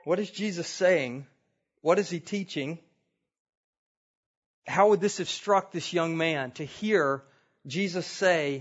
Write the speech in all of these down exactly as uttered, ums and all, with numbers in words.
What is Jesus saying? What is he teaching? How would this have struck this young man to hear Jesus say,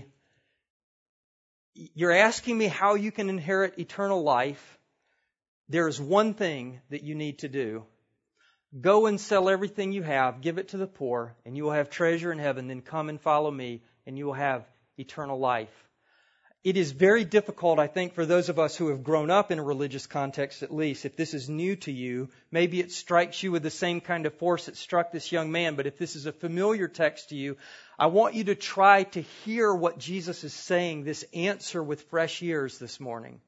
you're asking me how you can inherit eternal life. There is one thing that you need to do. Go and sell everything you have, give it to the poor, and you will have treasure in heaven. Then come and follow me, and you will have eternal life. It is very difficult, I think, for those of us who have grown up in a religious context at least. If this is new to you, maybe it strikes you with the same kind of force that struck this young man. But if this is a familiar text to you, I want you to try to hear what Jesus is saying, this answer with fresh ears this morning.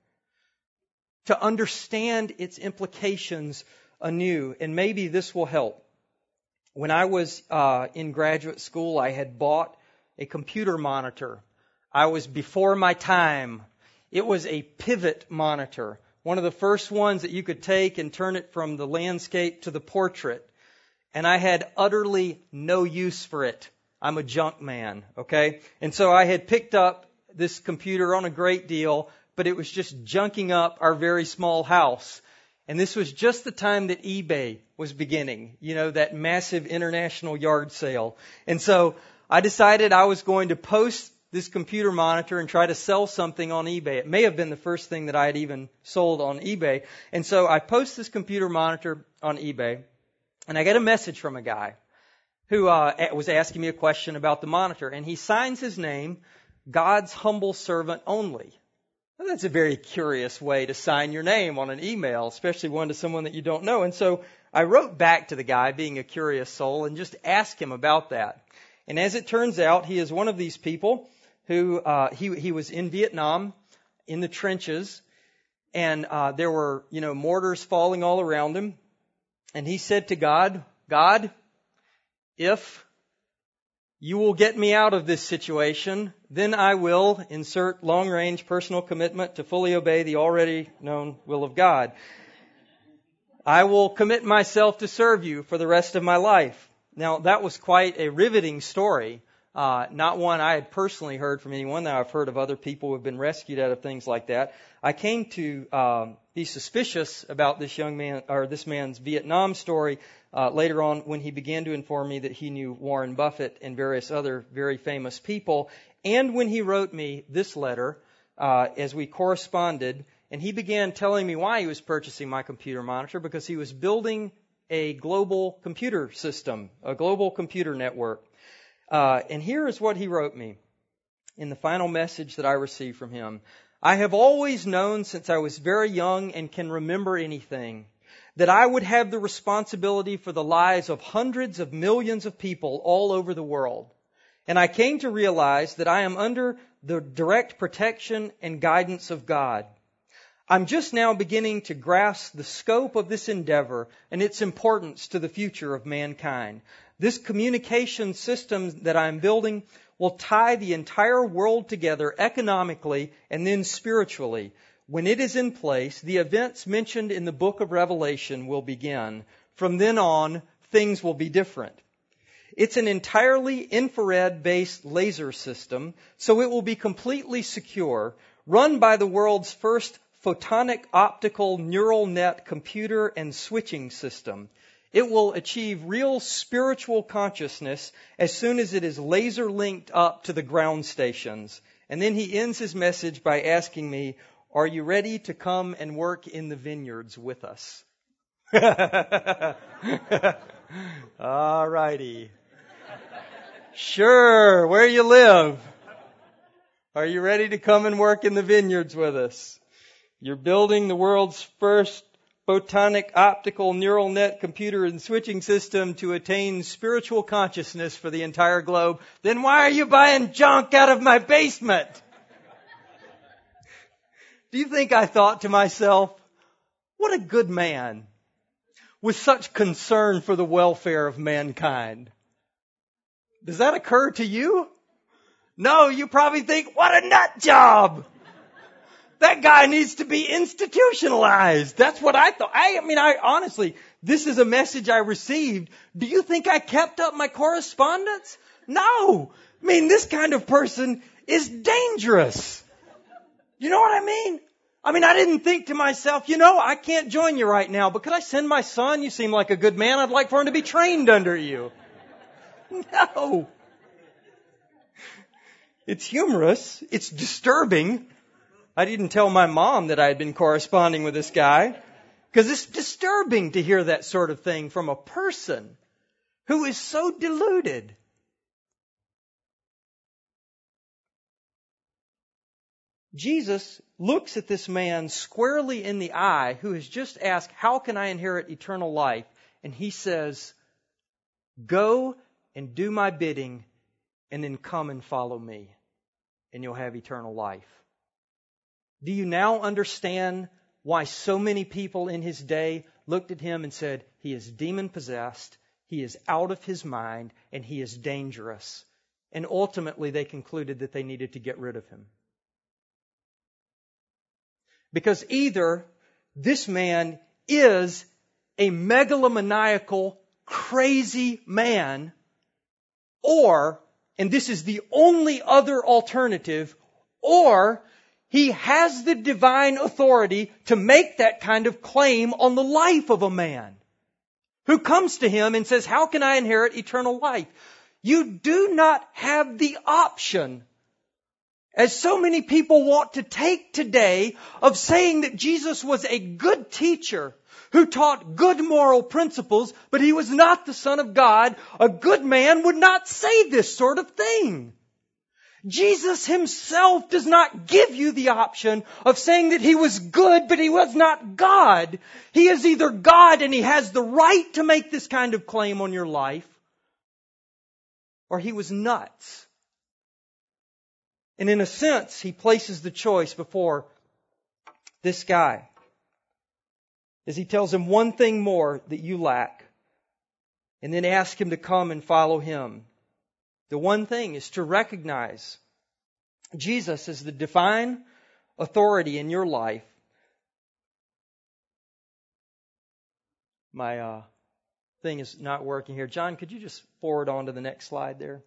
To understand its implications anew. And maybe this will help. When I was uh, in graduate school, I had bought a computer monitor. I was before my time. It was a pivot monitor. One of the first ones that you could take and turn it from the landscape to the portrait. And I had utterly no use for it. I'm a junk man, okay? And so I had picked up this computer on a great deal, but it was just junking up our very small house. And this was just the time that eBay was beginning, you know, that massive international yard sale. And so I decided I was going to post this computer monitor and try to sell something on eBay. It may have been the first thing that I had even sold on eBay. And so I post this computer monitor on eBay, and I get a message from a guy who uh, was asking me a question about the monitor. And he signs his name, God's humble servant only. Well, that's a very curious way to sign your name on an email, especially one to someone that you don't know. And so I wrote back to the guy, being a curious soul, and just asked him about that. And as it turns out, he is one of these people who uh, he he was in Vietnam, in the trenches, and uh, there were, you know, mortars falling all around him. And he said to God, God, if you will get me out of this situation, then I will insert long-range personal commitment to fully obey the already known will of God. I will commit myself to serve you for the rest of my life. Now, that was quite a riveting story. Uh, not one I had personally heard from anyone. Now, I've heard of other people who have been rescued out of things like that. I came to um, be suspicious about this young man, or this man's Vietnam story uh, later on when he began to inform me that he knew Warren Buffett and various other very famous people. And when he wrote me this letter, uh, as we corresponded, and he began telling me why he was purchasing my computer monitor, because he was building a global computer system, a global computer network. Uh, and here is what he wrote me in the final message that I received from him. I have always known since I was very young and can remember anything that I would have the responsibility for the lives of hundreds of millions of people all over the world. And I came to realize that I am under the direct protection and guidance of God. I'm just now beginning to grasp the scope of this endeavor and its importance to the future of mankind. This communication system that I'm building will tie the entire world together economically and then spiritually. When it is in place, the events mentioned in the book of Revelation will begin. From then on, things will be different. It's an entirely infrared-based laser system, so it will be completely secure, run by the world's first photonic optical neural net computer and switching system. It will achieve real spiritual consciousness as soon as it is laser linked up to the ground stations. And then he ends his message by asking me, are you ready to come and work in the vineyards with us? All righty. Sure, where you live. Are you ready to come and work in the vineyards with us? You're building the world's first photonic optical neural net computer and switching system to attain spiritual consciousness for the entire globe. Then why are you buying junk out of my basement? Do you think I thought to myself, what a good man with such concern for the welfare of mankind? Does that occur to you? No, you probably think, what a nut job! That guy needs to be institutionalized. That's what I thought. I, I mean, I honestly, this is a message I received. Do you think I kept up my correspondence? No. I mean, this kind of person is dangerous. You know what I mean? I mean, I didn't think to myself, you know, I can't join you right now, but could I send my son? You seem like a good man. I'd like for him to be trained under you. No. It's humorous. It's disturbing. I didn't tell my mom that I had been corresponding with this guy because it's disturbing to hear that sort of thing from a person who is so deluded. Jesus looks at this man squarely in the eye who has just asked, how can I inherit eternal life? And he says, go and do my bidding and then come and follow me and you'll have eternal life. Do you now understand why so many people in his day looked at him and said, he is demon-possessed, he is out of his mind, and he is dangerous? And ultimately they concluded that they needed to get rid of him. Because either this man is a megalomaniacal, crazy man, or, and this is the only other alternative, or he has the divine authority to make that kind of claim on the life of a man who comes to him and says, how can I inherit eternal life? You do not have the option, as so many people want to take today, of saying that Jesus was a good teacher who taught good moral principles, but he was not the Son of God. A good man would not say this sort of thing. Jesus himself does not give you the option of saying that he was good, but he was not God. He is either God and he has the right to make this kind of claim on your life, or he was nuts. And in a sense, he places the choice before this guy, as he tells him one thing more that you lack, and then ask him to come and follow him. The one thing is to recognize Jesus as the divine authority in your life. My uh, thing is not working here. John, could you just forward on to the next slide there?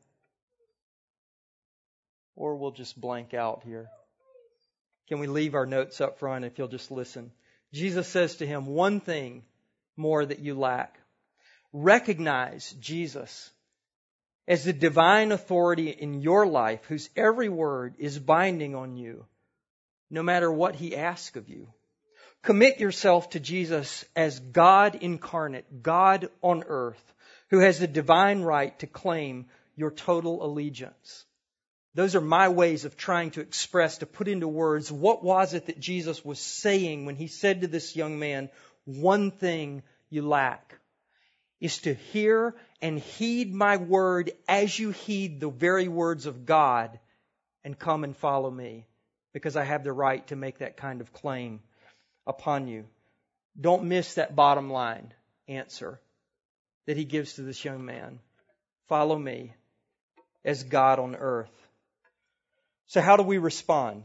Or we'll just blank out here. Can we leave our notes up front if you'll just listen? Jesus says to him, one thing more that you lack. Recognize Jesus as the divine authority in your life, whose every word is binding on you, no matter what he asks of you. Commit yourself to Jesus as God incarnate, God on earth, who has the divine right to claim your total allegiance. Those are my ways of trying to express, to put into words, what was it that Jesus was saying when he said to this young man, one thing you lack is to hear and heed my word as you heed the very words of God, and come and follow me, because I have the right to make that kind of claim upon you. Don't miss that bottom line answer that he gives to this young man. Follow me as God on earth. So how do we respond?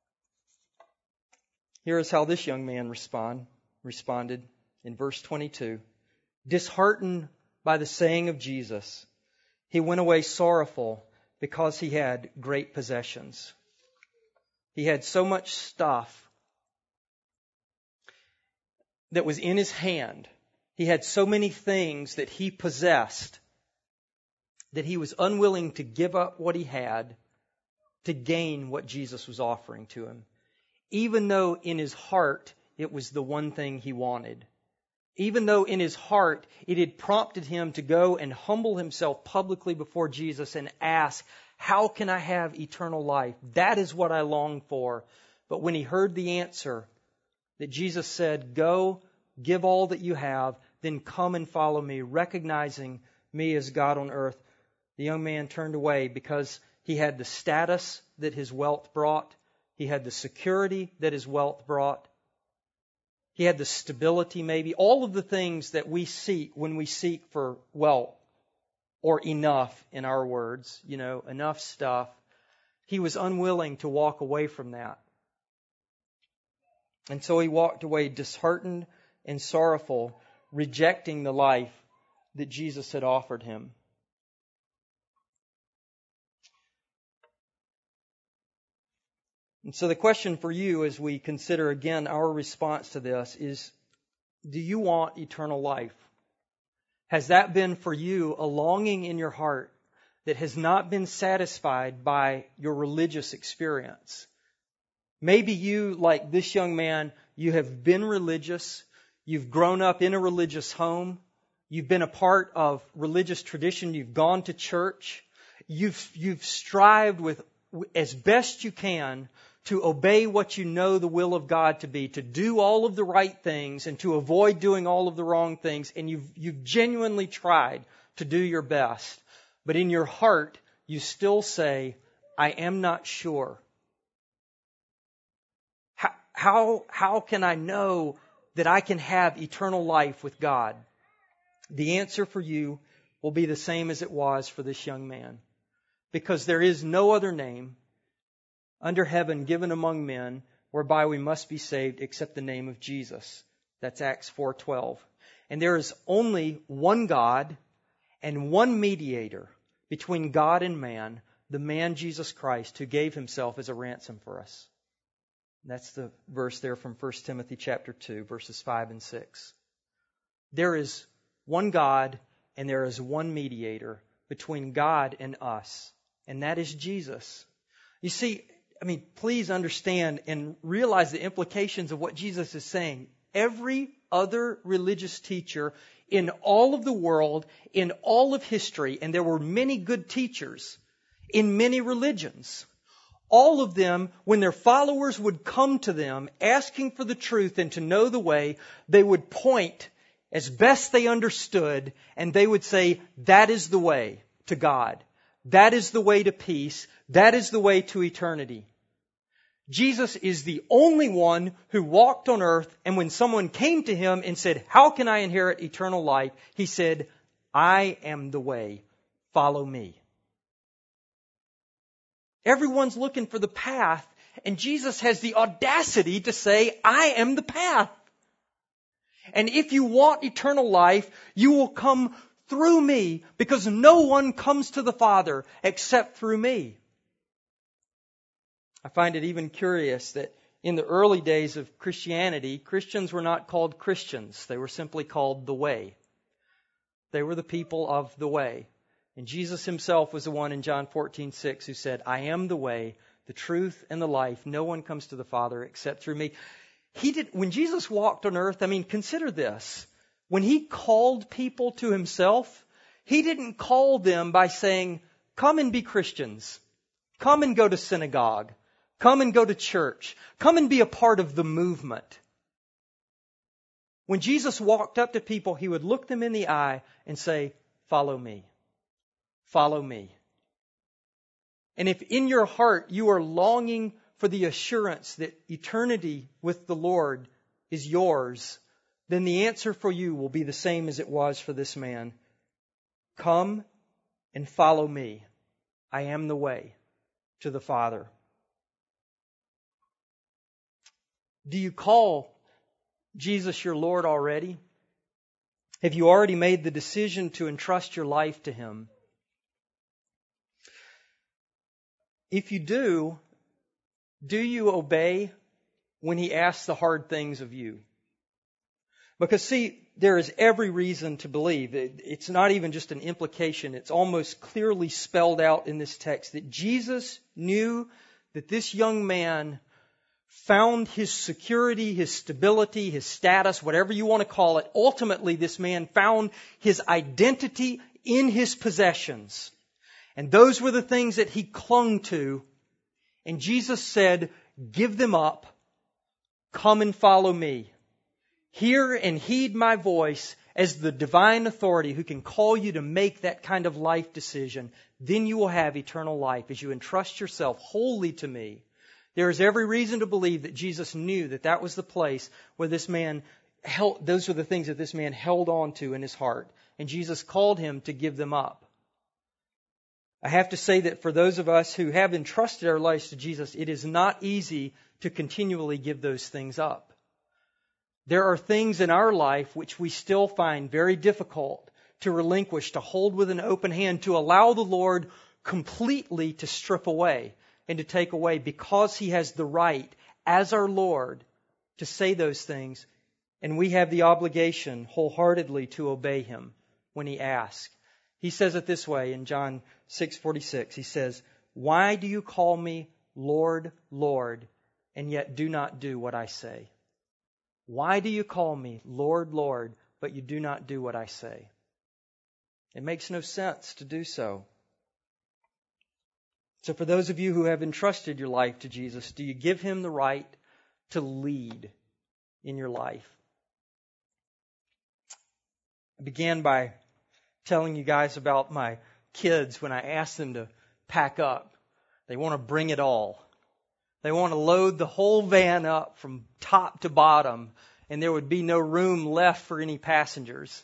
Here is how this young man respond, responded in verse twenty-two. Disheartened by the saying of Jesus, he went away sorrowful because he had great possessions. He had so much stuff that was in his hand. He had so many things that he possessed that he was unwilling to give up what he had to gain what Jesus was offering to him, even though in his heart it was the one thing he wanted. Even though in his heart it had prompted him to go and humble himself publicly before Jesus and ask, how can I have eternal life? That is what I long for. But when he heard the answer that Jesus said, go, give all that you have, then come and follow me, recognizing me as God on earth, the young man turned away because he had the status that his wealth brought. He had the security that his wealth brought. He had the stability, maybe. All of the things that we seek when we seek for wealth, or enough in our words, you know, enough stuff. He was unwilling to walk away from that. And so he walked away disheartened and sorrowful, rejecting the life that Jesus had offered him. And so the question for you as we consider again our response to this is, do you want eternal life? Has that been for you a longing in your heart that has not been satisfied by your religious experience? Maybe you, like this young man, you have been religious, you've grown up in a religious home, you've been a part of religious tradition, you've gone to church, you've, you've strived with as best you can to obey what you know the will of God to be, to do all of the right things and to avoid doing all of the wrong things, and you've, you've genuinely tried to do your best. But in your heart, you still say, I am not sure. How, how, how can I know that I can have eternal life with God? The answer for you will be the same as it was for this young man. Because there is no other name under heaven given among men whereby we must be saved except the name of Jesus. That's Acts four twelve. And there is only one God and one mediator between God and man, the man Jesus Christ, who gave himself as a ransom for us. That's the verse there from First Timothy chapter two, verses five and six. There is one God and there is one mediator between God and us, and that is Jesus. You see, I mean, please understand and realize the implications of what Jesus is saying. Every other religious teacher in all of the world, in all of history, and there were many good teachers in many religions, all of them, when their followers would come to them asking for the truth and to know the way, they would point as best they understood, and they would say, that is the way to God. That is the way to peace. That is the way to eternity. Jesus is the only one who walked on earth, and when someone came to him and said, how can I inherit eternal life? He said, I am the way. Follow me. Everyone's looking for the path, and Jesus has the audacity to say, I am the path. And if you want eternal life, you will come through me, because no one comes to the Father except through me. I find it even curious that in the early days of Christianity, Christians were not called Christians. They were simply called the Way. They were the people of the Way. And Jesus himself was the one in John fourteen six who said, I am the way, the truth, and the life. No one comes to the Father except through me. He did, when Jesus walked on earth, I mean, consider this. When he called people to himself, he didn't call them by saying, come and be Christians. Come and go to synagogue. Come and go to church. Come and be a part of the movement. When Jesus walked up to people, he would look them in the eye and say, follow me. Follow me. And if in your heart you are longing for the assurance that eternity with the Lord is yours, then the answer for you will be the same as it was for this man. Come and follow me. I am the way to the Father. Do you call Jesus your Lord already? Have you already made the decision to entrust your life to Him? If you do, do you obey when He asks the hard things of you? Because see, there is every reason to believe, it's not even just an implication, it's almost clearly spelled out in this text, that Jesus knew that this young man found his security, his stability, his status, whatever you want to call it. Ultimately, this man found his identity in his possessions. And those were the things that he clung to. And Jesus said, give them up. Come and follow me. Hear and heed my voice as the divine authority who can call you to make that kind of life decision. Then you will have eternal life as you entrust yourself wholly to me. There is every reason to believe that Jesus knew that that was the place where this man held, those were the things that this man held on to in his heart. And Jesus called him to give them up. I have to say that for those of us who have entrusted our lives to Jesus, it is not easy to continually give those things up. There are things in our life which we still find very difficult to relinquish, to hold with an open hand, to allow the Lord completely to strip away. and to take away, because He has the right, as our Lord, to say those things, and we have the obligation wholeheartedly to obey Him when He asks. He says it this way in John six forty-six. He says, "Why do you call me Lord, Lord, and yet do not do what I say? Why do you call me Lord, Lord, but you do not do what I say?" It makes no sense to do so. So for those of you who have entrusted your life to Jesus, do you give Him the right to lead in your life? I began by telling you guys about my kids when I asked them to pack up. They want to bring it all. They want to load the whole van up from top to bottom, and there would be no room left for any passengers.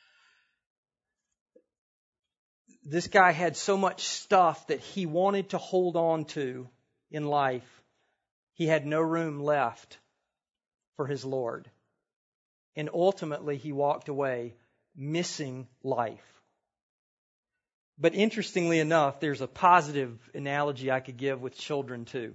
This guy had so much stuff that he wanted to hold on to in life. He had no room left for his Lord. And ultimately, he walked away missing life. But interestingly enough, there's a positive analogy I could give with children too.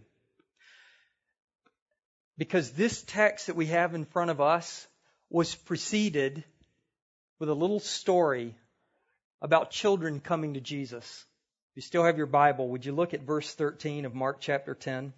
Because this text that we have in front of us was preceded with a little story about children coming to Jesus. If you still have your Bible, would you look at verse thirteen of Mark chapter ten?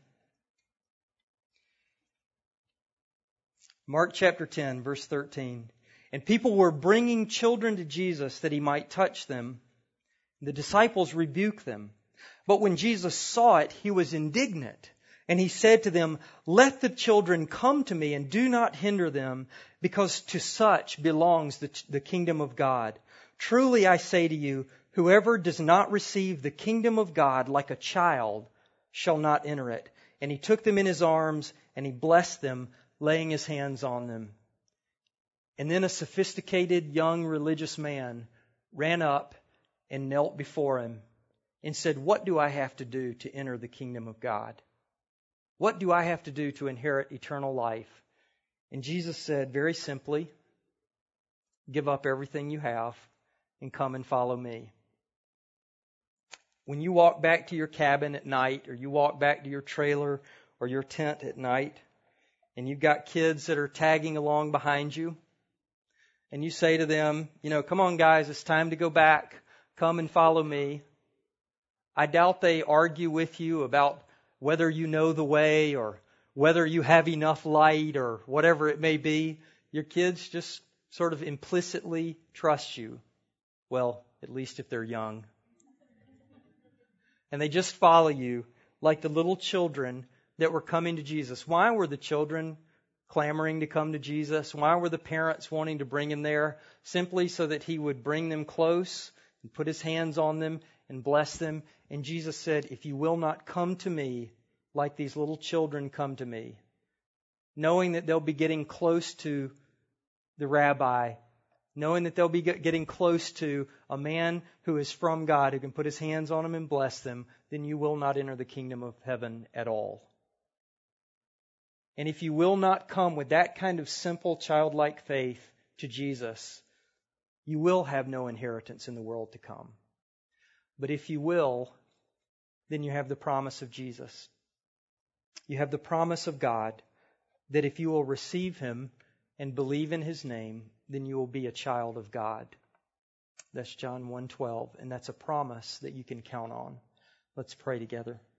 Mark chapter ten, verse thirteen. "And people were bringing children to Jesus that He might touch them. The disciples rebuked them. But when Jesus saw it, He was indignant. And He said to them, 'Let the children come to me, and do not hinder them, because to such belongs the, the kingdom of God. Truly I say to you, whoever does not receive the kingdom of God like a child shall not enter it.' And He took them in His arms, and He blessed them, laying His hands on them. And then a sophisticated young religious man ran up and knelt before Him and said, 'What do I have to do to enter the kingdom of God? What do I have to do to inherit eternal life?' And Jesus said very simply, 'Give up everything you have and come and follow me.' When you walk back to your cabin at night, or you walk back to your trailer or your tent at night, and you've got kids that are tagging along behind you, and you say to them, you know, 'Come on guys, it's time to go back. Come and follow me.' I doubt they argue with you about whether you know the way or whether you have enough light or whatever it may be. Your kids just sort of implicitly trust you. Well, at least if they're young. And they just follow you like the little children that were coming to Jesus. Why were the children clamoring to come to Jesus? Why were the parents wanting to bring Him there? Simply so that He would bring them close and put His hands on them and bless them. And Jesus said, 'If you will not come to me like these little children come to me,' knowing that they'll be getting close to the rabbi, knowing that they'll be getting close to a man who is from God, who can put His hands on them and bless them, then you will not enter the kingdom of heaven at all. And if you will not come with that kind of simple childlike faith to Jesus, you will have no inheritance in the world to come. But if you will, then you have the promise of Jesus. You have the promise of God that if you will receive Him and believe in His name, then you will be a child of God. That's John one twelve, and that's a promise that you can count on. Let's pray together.